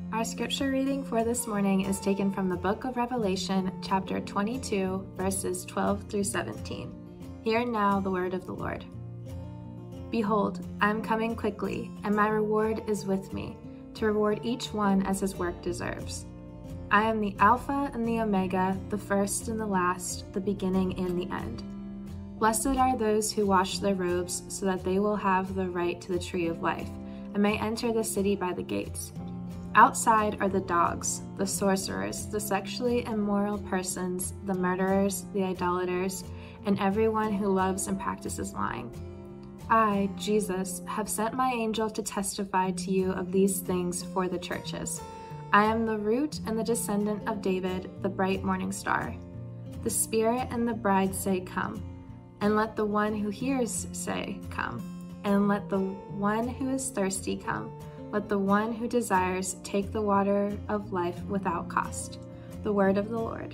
Our scripture reading for this morning is taken from the book of Revelation, chapter 22, verses 12 through 17. Hear now the word of the Lord. Behold, I am coming quickly, and my reward is with me, to reward each one as his work deserves. I am the Alpha and the Omega, the first and the last, the beginning and the end. Blessed are those who wash their robes, so that they will have the right to the tree of life, and may enter the city by the gates. Outside are the dogs, the sorcerers, the sexually immoral persons, the murderers, the idolaters, and everyone who loves and practices lying. I, Jesus, have sent my angel to testify to you of these things for the churches. I am the root and the descendant of David, the bright morning star. The Spirit and the bride say, Come. And let the one who hears say, Come. And let the one who is thirsty come. Let the one who desires take the water of life without cost. The word of the Lord.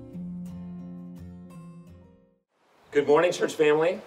Good morning, church family.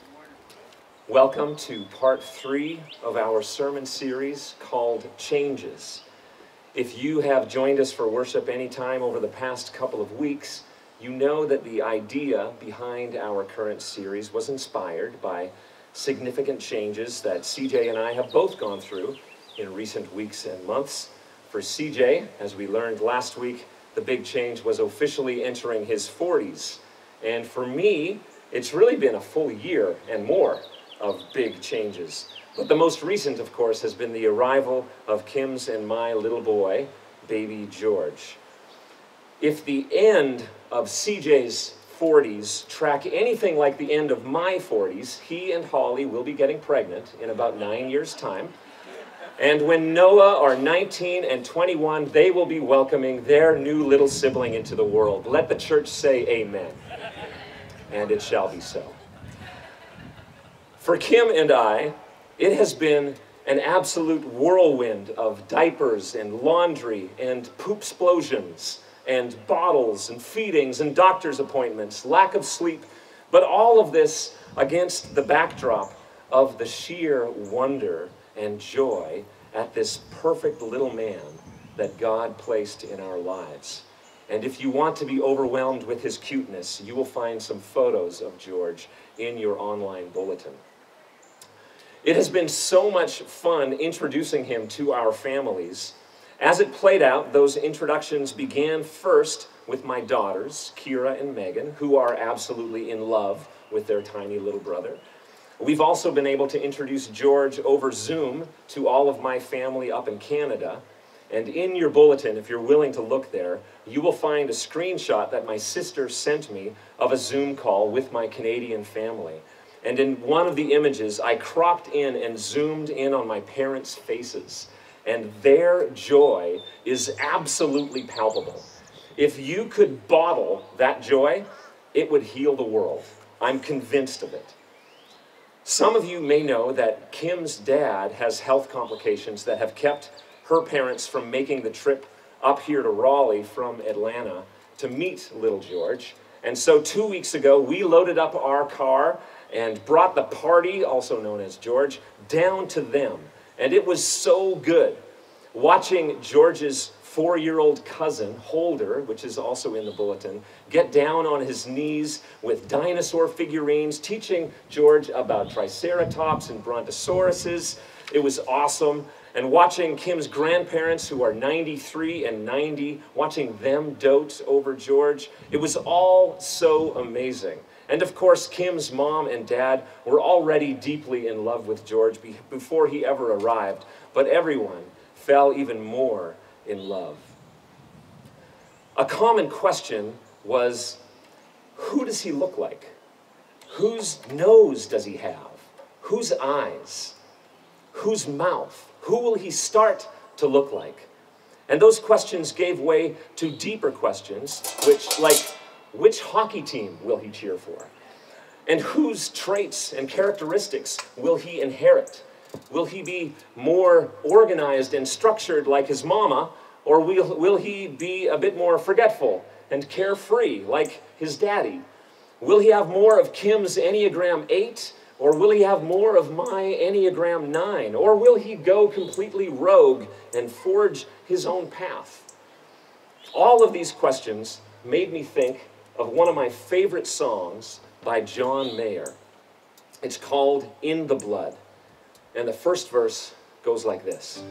Welcome to part 3 of our sermon series called Changes. If you have joined us for worship anytime over the past couple of weeks, you know that the idea behind our current series was inspired by significant changes that CJ and I have both gone through in recent weeks and months. For CJ, as we learned last week, the big change was officially entering his 40s. And for me, it's really been a full year and more of big changes. But the most recent, of course, has been the arrival of Kim's and my little boy, baby George. If the end of CJ's 40s track anything like the end of my 40s, he and Holly will be getting pregnant in about 9 years' time. And when Noah are 19 and 21, they will be welcoming their new little sibling into the world. Let the church say amen. And it shall be so. For Kim and I, it has been an absolute whirlwind of diapers and laundry and poop-splosions and bottles and feedings and doctor's appointments, lack of sleep, but all of this against the backdrop of the sheer wonder and joy at this perfect little man that God placed in our lives. And if you want to be overwhelmed with his cuteness, you will find some photos of George in your online bulletin. It has been so much fun introducing him to our families. As it played out, those introductions began first with my daughters, Kira and Megan, who are absolutely in love with their tiny little brother. We've also been able to introduce George over Zoom to all of my family up in Canada. And in your bulletin, if you're willing to look there, you will find a screenshot that my sister sent me of a Zoom call with my Canadian family. And in one of the images, I cropped in and zoomed in on my parents' faces. And their joy is absolutely palpable. If you could bottle that joy, it would heal the world. I'm convinced of it. Some of you may know that Kim's dad has health complications that have kept her parents from making the trip up here to Raleigh from Atlanta to meet little George. And so 2 weeks ago, we loaded up our car and brought the party, also known as George, down to them. And it was so good watching George's 4-year-old cousin, Holder, which is also in the bulletin, get down on his knees with dinosaur figurines, teaching George about Triceratops and Brontosauruses. It was awesome. And watching Kim's grandparents, who are 93 and 90, watching them dote over George, it was all so amazing. And of course, Kim's mom and dad were already deeply in love with George before he ever arrived, but everyone fell even more in love. A common question was, who does he look like? Whose nose does he have? Whose eyes? Whose mouth? Who will he start to look like? And those questions gave way to deeper questions, which hockey team will he cheer for? And whose traits and characteristics will he inherit? Will he be more organized and structured like his mama, or will he be a bit more forgetful and carefree like his daddy? Will he have more of Kim's Enneagram 8, Or will he have more of my Enneagram 9? Or will he go completely rogue and forge his own path? All of these questions made me think of one of my favorite songs by John Mayer. It's called In the Blood. And the first verse goes like this.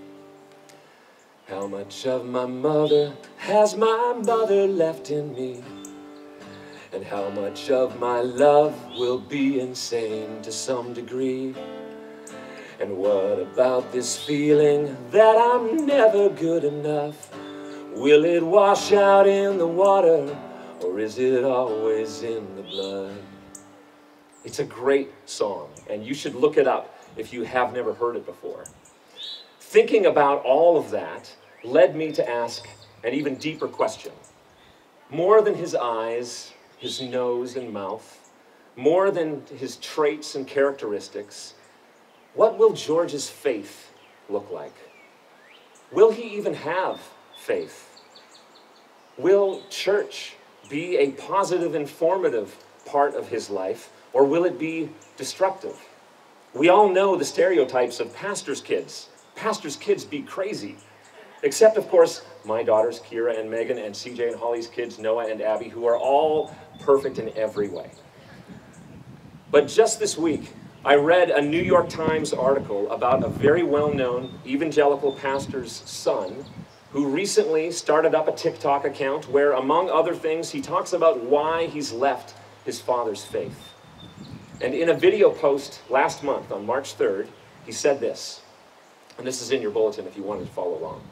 How much of my mother has my mother left in me? And how much of my love will be insane to some degree? And what about this feeling that I'm never good enough? Will it wash out in the water, or is it always in the blood? It's a great song, and you should look it up if you have never heard it before. Thinking about all of that led me to ask an even deeper question. More than his eyes, his nose and mouth, more than his traits and characteristics, what will George's faith look like? Will he even have faith? Will church be a positive, informative part of his life, or will it be destructive? We all know the stereotypes of pastors' kids. Pastors' kids be crazy. Except, of course, my daughters, Kira and Megan, and CJ and Holly's kids, Noah and Abby, who are all perfect in every way. But just this week, I read a New York Times article about a very well-known evangelical pastor's son who recently started up a TikTok account where, among other things, he talks about why he's left his father's faith. And in a video post last month, on March 3rd, he said this, and this is in your bulletin if you wanted to follow along.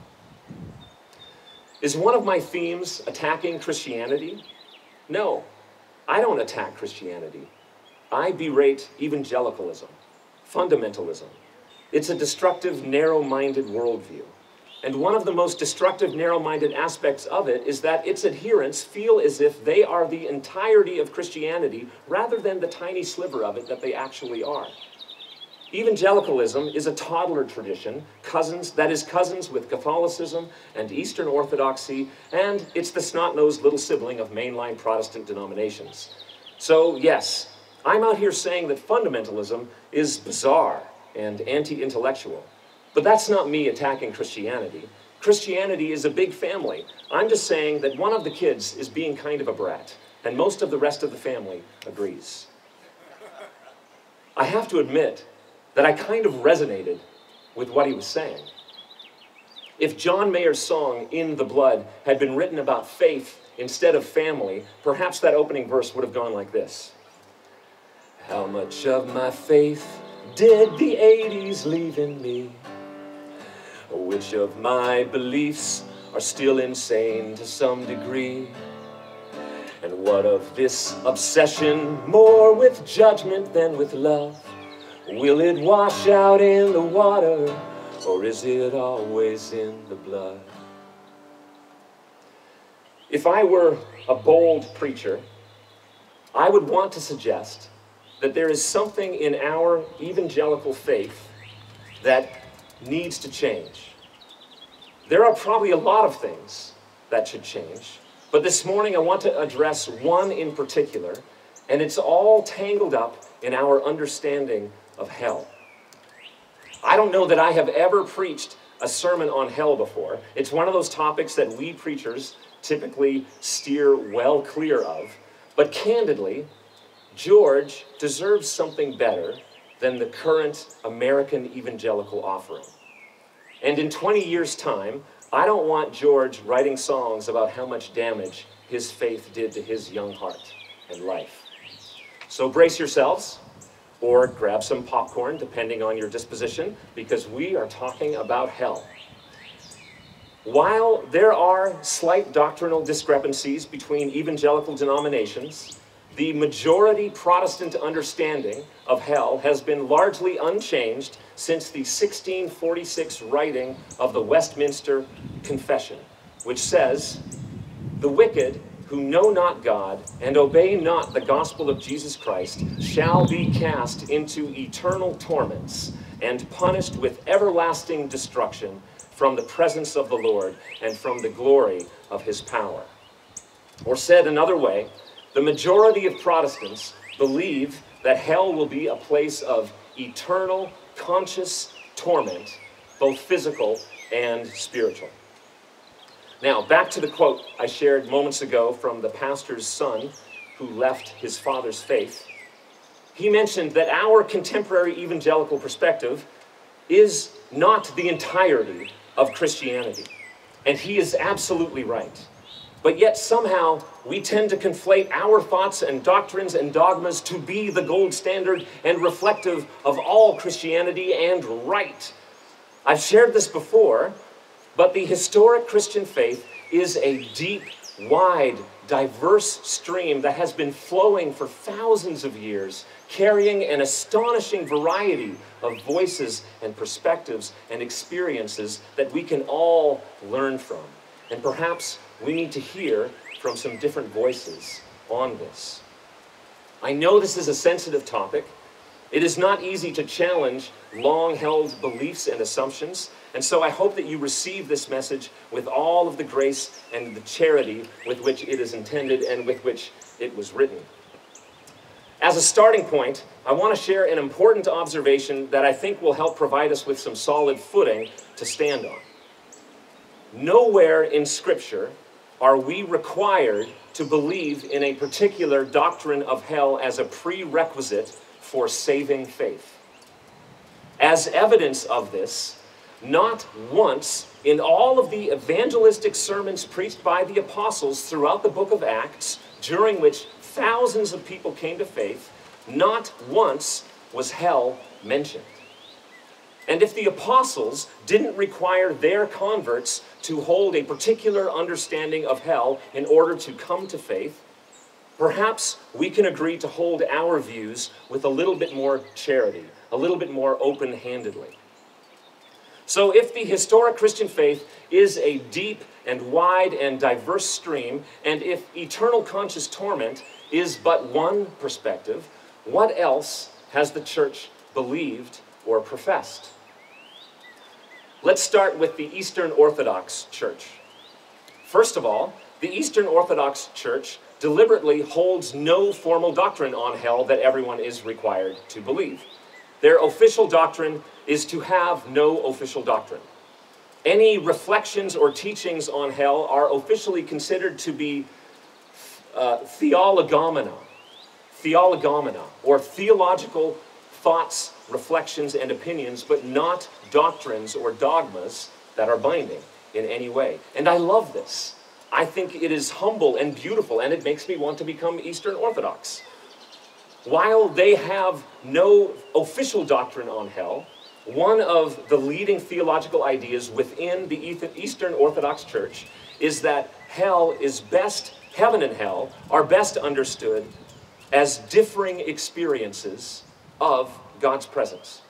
Is one of my themes attacking Christianity? No, I don't attack Christianity. I berate evangelicalism, fundamentalism. It's a destructive, narrow-minded worldview. And one of the most destructive, narrow-minded aspects of it is that its adherents feel as if they are the entirety of Christianity rather than the tiny sliver of it that they actually are. Evangelicalism is a toddler tradition, cousins with Catholicism and Eastern Orthodoxy, and it's the snot-nosed little sibling of mainline Protestant denominations. So yes, I'm out here saying that fundamentalism is bizarre and anti-intellectual. But that's not me attacking Christianity. Christianity is a big family. I'm just saying that one of the kids is being kind of a brat, and most of the rest of the family agrees. I have to admit that I kind of resonated with what he was saying. If John Mayer's song, In the Blood, had been written about faith instead of family, perhaps that opening verse would have gone like this. How much of my faith did the 80s leave in me? Which of my beliefs are still insane to some degree? And what of this obsession, more with judgment than with love? Will it wash out in the water, or is it always in the blood? If I were a bold preacher, I would want to suggest that there is something in our evangelical faith that needs to change. There are probably a lot of things that should change, but this morning I want to address one in particular, and it's all tangled up in our understanding of hell. I don't know that I have ever preached a sermon on hell before. It's one of those topics that we preachers typically steer well clear of, but candidly, George deserves something better than the current American evangelical offering. And in 20 years' time, I don't want George writing songs about how much damage his faith did to his young heart and life. So brace yourselves, or grab some popcorn, depending on your disposition, because we are talking about hell. While there are slight doctrinal discrepancies between evangelical denominations, the majority Protestant understanding of hell has been largely unchanged since the 1646 writing of the Westminster Confession, which says, "The wicked who know not God and obey not the gospel of Jesus Christ shall be cast into eternal torments and punished with everlasting destruction from the presence of the Lord and from the glory of his power." Or said another way, the majority of Protestants believe that hell will be a place of eternal, conscious torment, both physical and spiritual. Now, back to the quote I shared moments ago from the pastor's son who left his father's faith. He mentioned that our contemporary evangelical perspective is not the entirety of Christianity. And he is absolutely right. But yet somehow we tend to conflate our thoughts and doctrines and dogmas to be the gold standard and reflective of all Christianity and right. I've shared this before, but the historic Christian faith is a deep, wide, diverse stream that has been flowing for thousands of years, carrying an astonishing variety of voices and perspectives and experiences that we can all learn from. And perhaps we need to hear from some different voices on this. I know this is a sensitive topic. It is not easy to challenge long-held beliefs and assumptions, and so I hope that you receive this message with all of the grace and the charity with which it is intended and with which it was written. As a starting point, I want to share an important observation that I think will help provide us with some solid footing to stand on. Nowhere in Scripture are we required to believe in a particular doctrine of hell as a prerequisite for saving faith. As evidence of this, not once in all of the evangelistic sermons preached by the apostles throughout the book of Acts, during which thousands of people came to faith, not once was hell mentioned. And if the apostles didn't require their converts to hold a particular understanding of hell in order to come to faith, perhaps we can agree to hold our views with a little bit more charity, a little bit more open-handedly. So if the historic Christian faith is a deep and wide and diverse stream, and if eternal conscious torment is but one perspective, what else has the church believed or professed? Let's start with the Eastern Orthodox Church. First of all, the Eastern Orthodox Church deliberately holds no formal doctrine on hell that everyone is required to believe. Their official doctrine is to have no official doctrine. Any reflections or teachings on hell are officially considered to be theologomena, or theological thoughts, reflections, and opinions, but not doctrines or dogmas that are binding in any way. And I love this. I think it is humble and beautiful, and it makes me want to become Eastern Orthodox. While they have no official doctrine on hell, one of the leading theological ideas within the Eastern Orthodox Church is that heaven and hell are best understood as differing experiences of God's presence.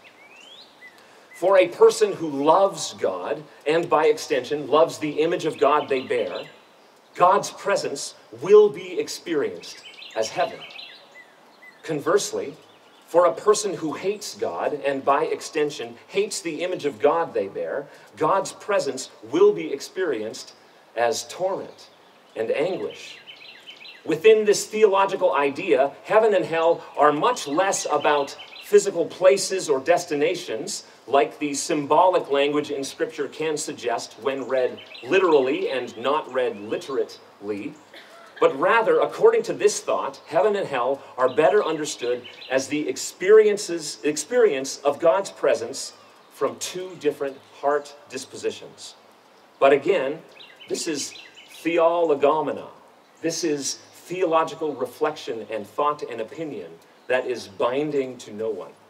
For a person who loves God, and by extension loves the image of God they bear, God's presence will be experienced as heaven. Conversely, for a person who hates God, and by extension hates the image of God they bear, God's presence will be experienced as torment and anguish. Within this theological idea, heaven and hell are much less about physical places or destinations, like the symbolic language in Scripture can suggest when read literally and not read literately, but rather, according to this thought, heaven and hell are better understood as the experience of God's presence from two different heart dispositions. But again, this is theologomena. This is theological reflection and thought and opinion that is binding to no one.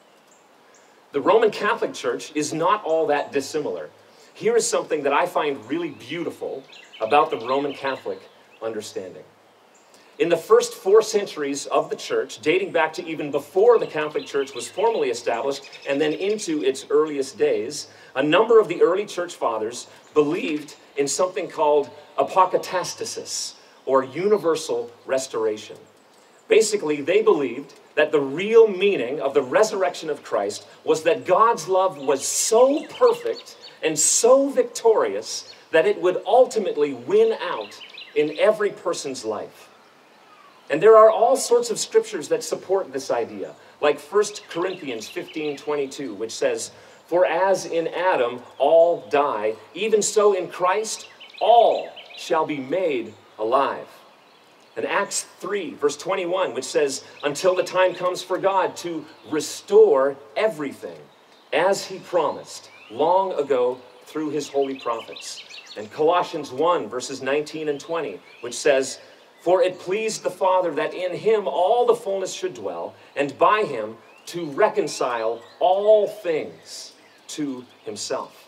The Roman Catholic Church is not all that dissimilar. Here is something that I find really beautiful about the Roman Catholic understanding. In the first 4 centuries of the church, dating back to even before the Catholic Church was formally established and then into its earliest days, a number of the early church fathers believed in something called apokatastasis, or universal restoration. Basically, they believed that the real meaning of the resurrection of Christ was that God's love was so perfect and so victorious that it would ultimately win out in every person's life. And there are all sorts of scriptures that support this idea, like 1 Corinthians 15:22, which says, "For as in Adam all die, even so in Christ all shall be made alive." And Acts 3, verse 21, which says, "Until the time comes for God to restore everything, as he promised long ago through his holy prophets." And Colossians 1, verses 19 and 20, which says, "For it pleased the Father that in him all the fullness should dwell, and by him to reconcile all things to himself."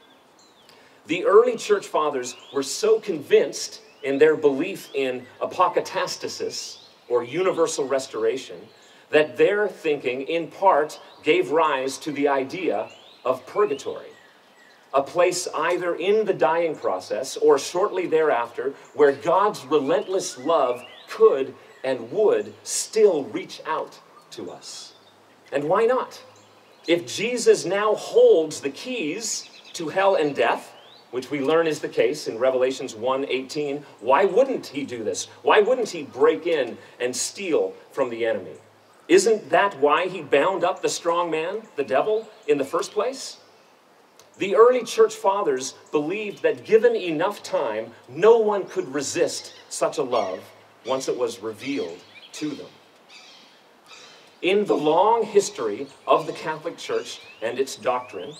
The early church fathers were so convinced in their belief in apokatastasis, or universal restoration, that their thinking in part gave rise to the idea of purgatory, a place either in the dying process or shortly thereafter where God's relentless love could and would still reach out to us. And why not? If Jesus now holds the keys to hell and death, which we learn is the case in Revelations 1:18, why wouldn't he do this? Why wouldn't he break in and steal from the enemy? Isn't that why he bound up the strong man, the devil, in the first place? The early church fathers believed that given enough time, no one could resist such a love once it was revealed to them. In the long history of the Catholic Church and its doctrine,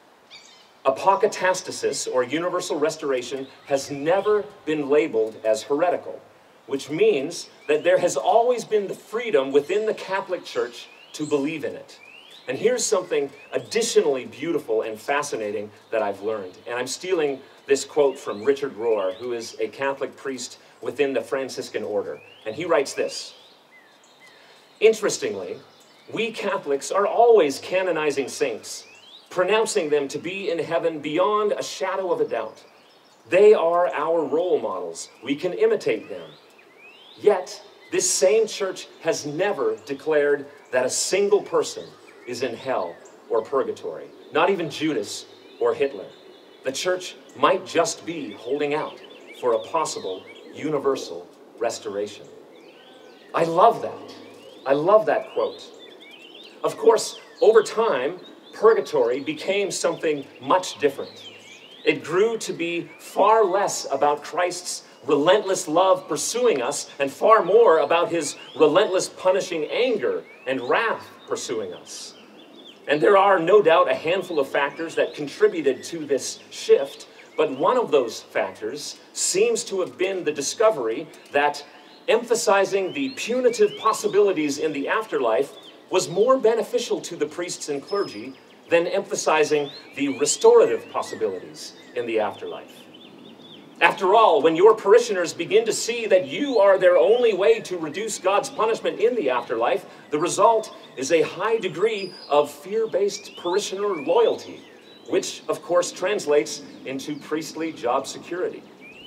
apokatastasis, or universal restoration, has never been labeled as heretical, which means that there has always been the freedom within the Catholic Church to believe in it. And here's something additionally beautiful and fascinating that I've learned. And I'm stealing this quote from Richard Rohr, who is a Catholic priest within the Franciscan order. And he writes this: "Interestingly, we Catholics are always canonizing saints, pronouncing them to be in heaven beyond a shadow of a doubt. They are our role models. We can imitate them. Yet, this same church has never declared that a single person is in hell or purgatory, not even Judas or Hitler. The church might just be holding out for a possible universal restoration." I love that. I love that quote. Of course, over time, purgatory became something much different. It grew to be far less about Christ's relentless love pursuing us and far more about his relentless punishing anger and wrath pursuing us. And there are no doubt a handful of factors that contributed to this shift, but one of those factors seems to have been the discovery that emphasizing the punitive possibilities in the afterlife was more beneficial to the priests and clergy than emphasizing the restorative possibilities in the afterlife. After all, when your parishioners begin to see that you are their only way to reduce God's punishment in the afterlife, the result is a high degree of fear-based parishioner loyalty, which, of course, translates into priestly job security.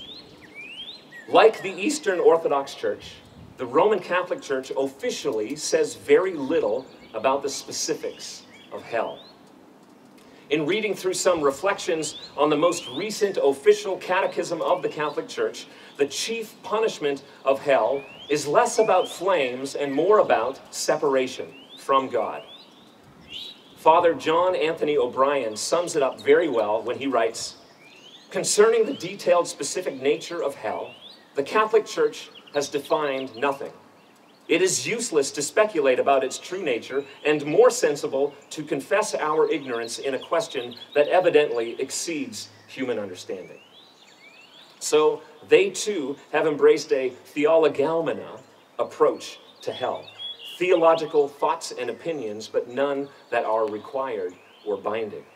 Like the Eastern Orthodox Church, the Roman Catholic Church officially says very little about the specifics of hell. In reading through some reflections on the most recent official catechism of the Catholic Church, the chief punishment of hell is less about flames and more about separation from God. Father John Anthony O'Brien sums it up very well when he writes, "Concerning the detailed specific nature of hell, the Catholic Church has defined nothing. It is useless to speculate about its true nature and more sensible to confess our ignorance in a question that evidently exceeds human understanding." So they too have embraced a theologalmena approach to hell. Theological thoughts and opinions, but none that are required or binding.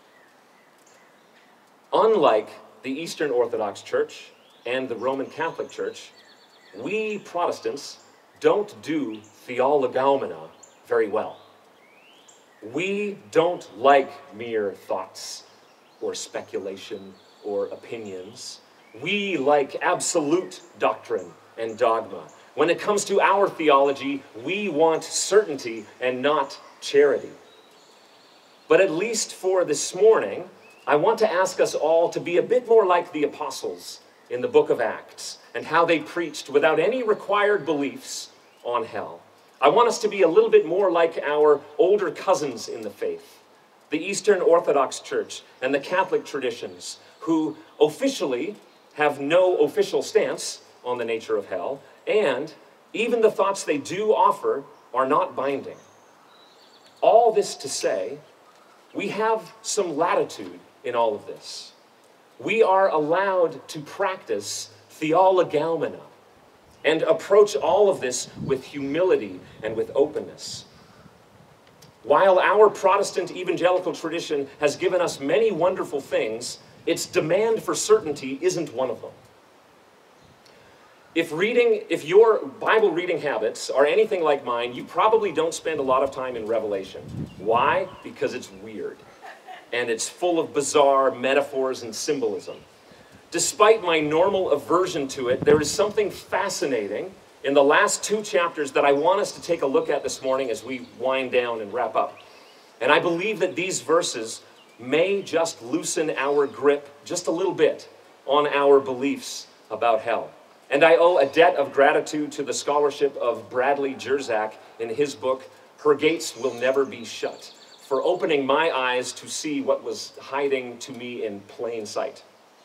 Unlike the Eastern Orthodox Church and the Roman Catholic Church, we Protestants don't do theologalmena very well. We don't like mere thoughts or speculation or opinions. We like absolute doctrine and dogma. When it comes to our theology, we want certainty and not charity. But at least for this morning, I want to ask us all to be a bit more like the apostles in the book of Acts and how they preached without any required beliefs on hell. I want us to be a little bit more like our older cousins in the faith, the Eastern Orthodox Church and the Catholic traditions, who officially have no official stance on the nature of hell, and even the thoughts they do offer are not binding. All this to say, we have some latitude in all of this. We are allowed to practice theologaumena and approach all of this with humility and with openness. While our Protestant evangelical tradition has given us many wonderful things, its demand for certainty isn't one of them. If your Bible reading habits are anything like mine, you probably don't spend a lot of time in Revelation. Why? Because it's weird, and it's full of bizarre metaphors and symbolism. Despite my normal aversion to it, there is something fascinating in the last 2 chapters that I want us to take a look at this morning as we wind down and wrap up. And I believe that these verses may just loosen our grip just a little bit on our beliefs about hell. And I owe a debt of gratitude to the scholarship of Bradley Jersak in his book, Her Gates Will Never Be Shut, for opening my eyes to see what was hiding to me in plain sight.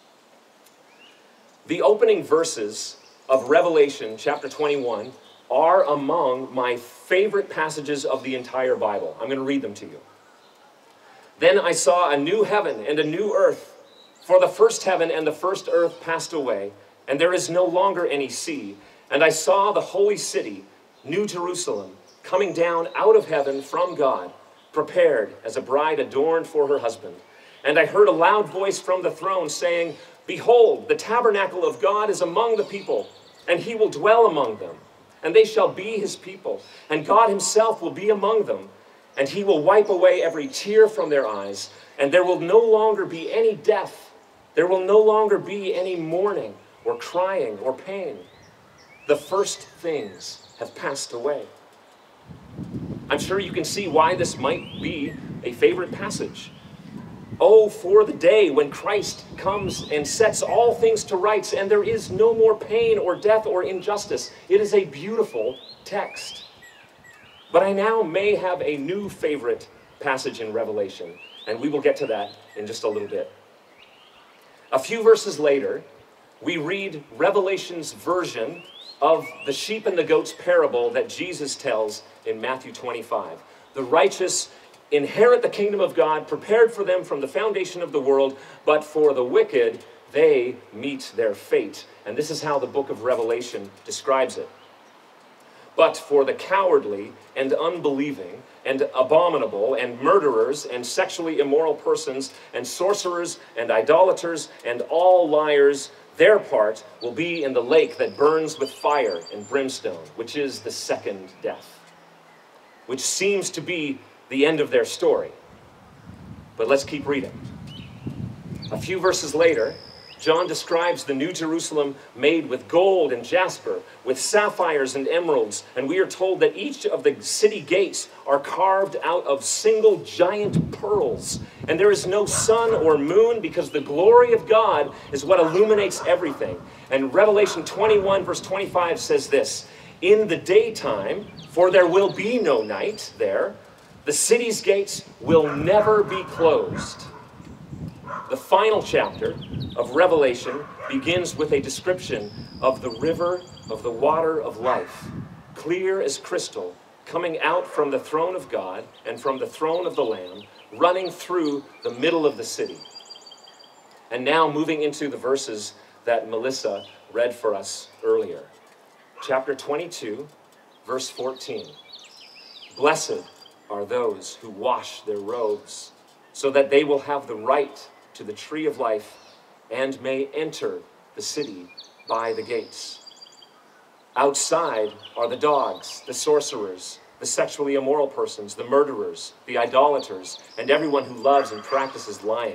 The opening verses of Revelation chapter 21 are among my favorite passages of the entire Bible. I'm going to read them to you. Then I saw a new heaven and a new earth, for the first heaven and the first earth passed away, and there is no longer any sea. And I saw the holy city, New Jerusalem, coming down out of heaven from God, prepared as a bride adorned for her husband. And I heard a loud voice from the throne saying, Behold, the tabernacle of God is among the people, and he will dwell among them. And they shall be his people, and God himself will be among them. And he will wipe away every tear from their eyes, and there will no longer be any death. There will no longer be any mourning, or crying, or pain. The first things have passed away. I'm sure you can see why this might be a favorite passage. Oh, for the day when Christ comes and sets all things to rights, and there is no more pain or death or injustice. It is a beautiful text. But I now may have a new favorite passage in Revelation, and we will get to that in just a little bit. A few verses later, we read Revelation's version of the sheep and the goats parable that Jesus tells in Matthew 25. The righteous inherit the kingdom of God, prepared for them from the foundation of the world, but for the wicked, they meet their fate. And this is how the book of Revelation describes it. But for the cowardly and unbelieving and abominable and murderers and sexually immoral persons and sorcerers and idolaters and all liars, their part will be in the lake that burns with fire and brimstone, which is the second death, which seems to be the end of their story. But let's keep reading. A few verses later, John describes the New Jerusalem made with gold and jasper, with sapphires and emeralds, and we are told that each of the city gates are carved out of single giant pearls. And there is no sun or moon, because the glory of God is what illuminates everything. And Revelation 21 verse 25 says this, In the daytime, for there will be no night there, the city's gates will never be closed. The final chapter of Revelation begins with a description of the river of the water of life, clear as crystal, coming out from the throne of God and from the throne of the Lamb, running through the middle of the city. And now moving into the verses that Melissa read for us earlier. Chapter 22, verse 14. Blessed are those who wash their robes, so that they will have the right to the tree of life and may enter the city by the gates. Outside are the dogs, the sorcerers, the sexually immoral persons, the murderers, the idolaters, and everyone who loves and practices lying.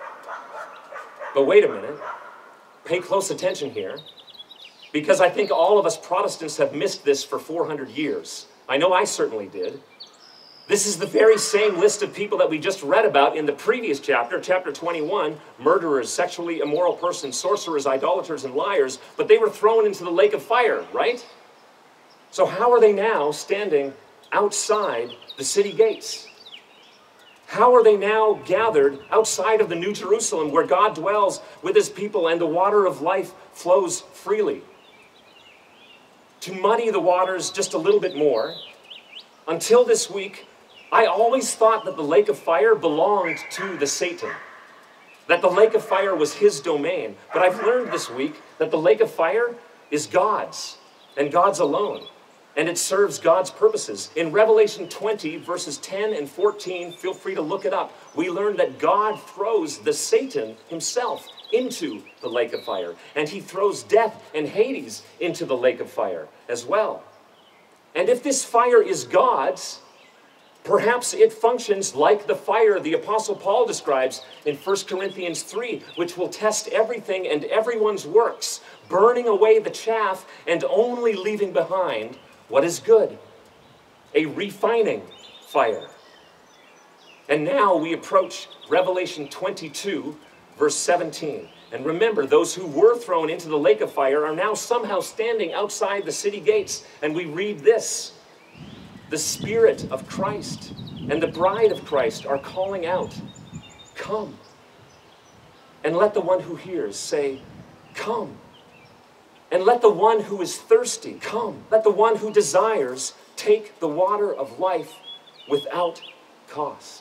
But wait a minute. Pay close attention here, because I think all of us Protestants have missed this for 400 years. I know I certainly did. This is the very same list of people that we just read about in the previous chapter, chapter 21, murderers, sexually immoral persons, sorcerers, idolaters, and liars, but they were thrown into the lake of fire, right? So how are they now standing outside the city gates? How are they now gathered outside of the New Jerusalem where God dwells with his people and the water of life flows freely? To muddy the waters just a little bit more, until this week, I always thought that the lake of fire belonged to the Satan, that the lake of fire was his domain. But I've learned this week that the lake of fire is God's, and God's alone, and it serves God's purposes. In Revelation 20, verses 10 and 14, feel free to look it up, we learn that God throws the Satan himself into the lake of fire, and he throws death and Hades into the lake of fire as well. And if this fire is God's, perhaps it functions like the fire the Apostle Paul describes in 1 Corinthians 3, which will test everything and everyone's works, burning away the chaff and only leaving behind what is good, a refining fire. And now we approach Revelation 22, verse 17. And remember, those who were thrown into the lake of fire are now somehow standing outside the city gates. And we read this: the Spirit of Christ and the bride of Christ are calling out, "Come." And let the one who hears say, "Come." And let the one who is thirsty come. Let the one who desires take the water of life without cost.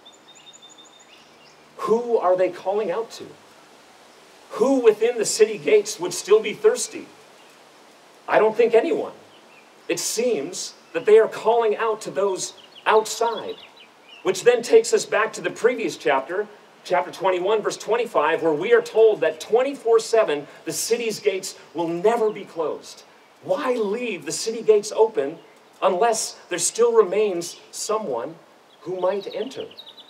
Who are they calling out to? Who within the city gates would still be thirsty? I don't think anyone. It seems that they are calling out to those outside, which then takes us back to the previous chapter, chapter 21, verse 25, where we are told that 24/7 the city's gates will never be closed. Why leave the city gates open unless there still remains someone who might enter?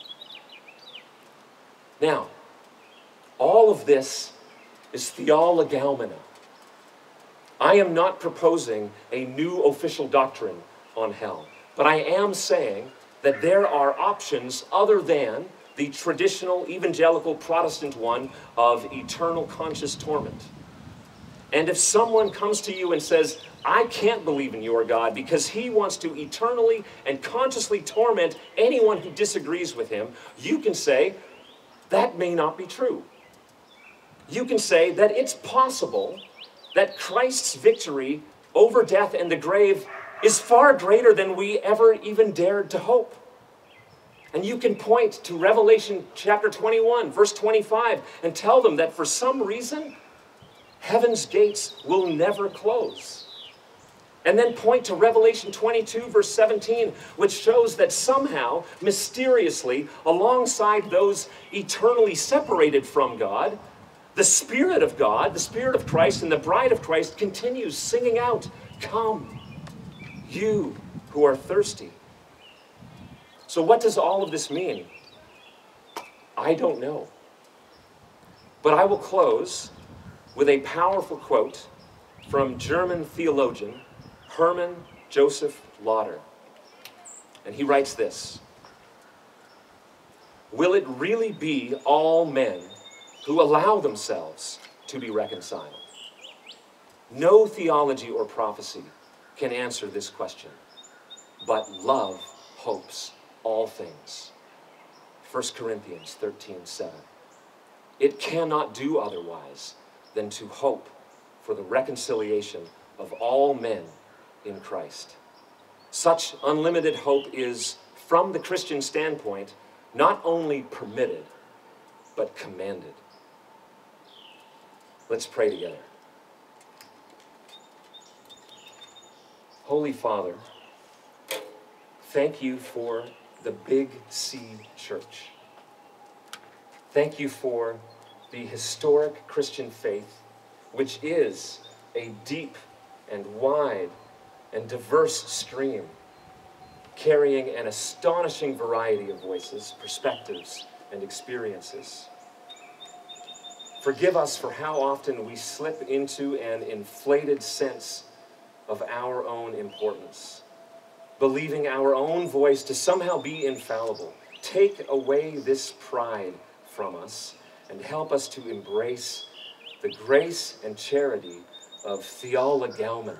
Now, all of this is theologaumena. I am not proposing a new official doctrine on hell, but I am saying that there are options other than the traditional evangelical Protestant one of eternal conscious torment. And if someone comes to you and says, "I can't believe in your God because he wants to eternally and consciously torment anyone who disagrees with him," you can say, that may not be true. You can say that it's possible that Christ's victory over death and the grave is far greater than we ever even dared to hope. And you can point to Revelation chapter 21, verse 25, and tell them that for some reason, heaven's gates will never close. And then point to Revelation 22, verse 17, which shows that somehow, mysteriously, alongside those eternally separated from God, the Spirit of God, the Spirit of Christ, and the bride of Christ continues singing out, "Come, you who are thirsty." So what does all of this mean? I don't know. But I will close with a powerful quote from German theologian Hermann Joseph Lauder. And he writes this: "Will it really be all men who allow themselves to be reconciled? No theology or prophecy can answer this question, but love hopes all things." 1 Corinthians 13:7. It cannot do otherwise than to hope for the reconciliation of all men in Christ. Such unlimited hope is, from the Christian standpoint, not only permitted, but commanded. Let's pray together. Holy Father, thank you for the Big C Church. Thank you for the historic Christian faith, which is a deep and wide and diverse stream, carrying an astonishing variety of voices, perspectives, and experiences. Forgive us for how often we slip into an inflated sense of our own importance. believing our own voice to somehow be infallible. Take away this pride from us and help us to embrace the grace and charity of theologaumena.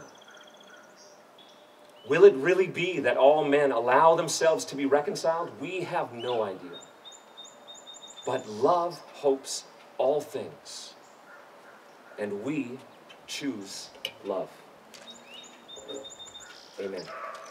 Will it really be that all men allow themselves to be reconciled? We have no idea. But love hopes all things, and we choose love. Amen.